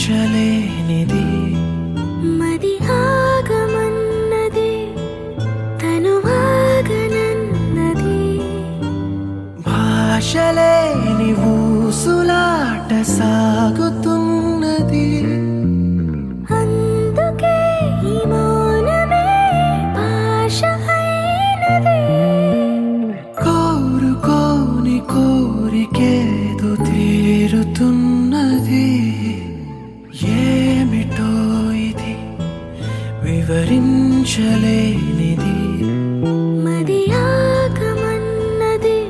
వివరించలేనిది మది ఆగమన్నది తనువాగనన్నది భాషలేని ఊసులాట సాగుతున్నది అందుకే ఈ మౌనమే భాష అయినది కోరుకోని కోరికేదో తీరుతున్నది ఏమిటో ఇది వివరించలేనిది మది ఆగమన్నది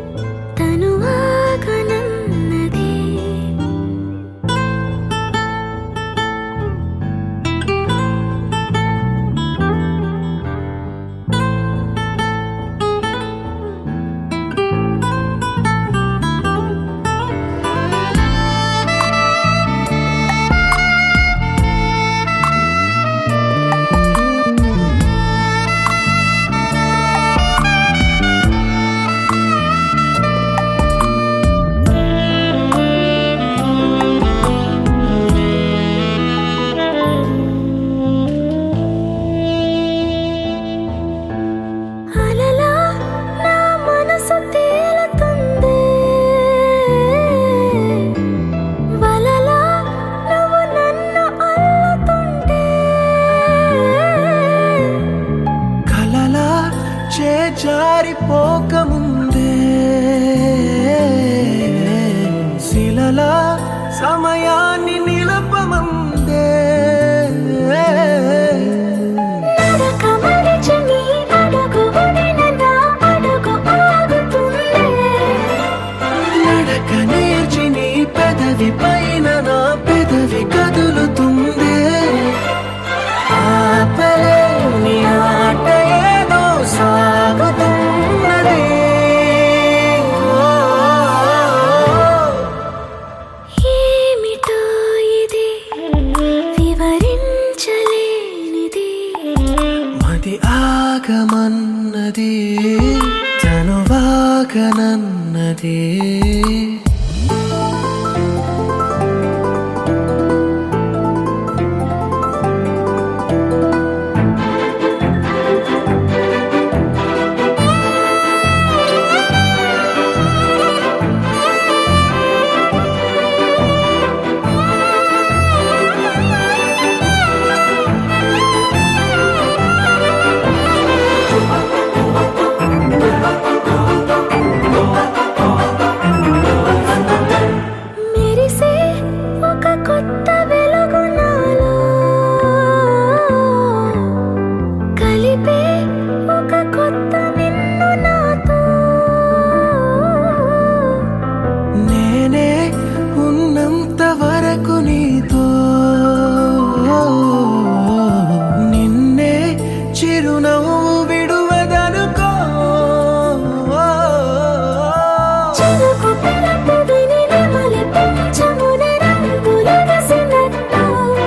తనువాగనన్నది అలలా నా మనసు తేలుతుంది వలలా నువ్వు నన్ను అల్లుతుంటే కలలా చేజారిపోకముందే శిలలా సమయాన్ని నిలపమందే నడక మరిచి నీ అడుగు ఒడిన నా అడుగు ఆగుతుంది నడక నేర్చి నీ పెదవి పైన నా పెదవి కదులుతుంది ఆపలేని ఆట ఏదో సాగుతున్నది ఏమిటో ఇది వివరించలేనిది మది ఆగమన్నది తనువాగనన్నది మెరిసే ఒక కొత్త వెలుగు నాలో కలిపే ఒక కొత్త నిన్ను నాతో నేనే ఉన్నంత వరకు నీతో నిన్నే చిరునవ్వు విడువదనుకో చెరుకు పిలుపు విని నెమలి పెంచమున రంగులెగసినట్టు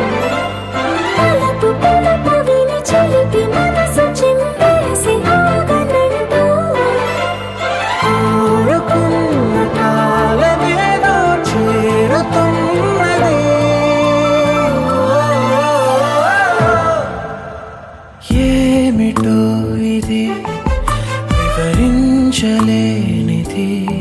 తలపు పిలుపు విని చిలిపి మనసు చింపేసి ఆగనంటూ కోరుకున్న కాలమేదో చేరుతున్నది ఏమిటో ఇది వివరించలేనిది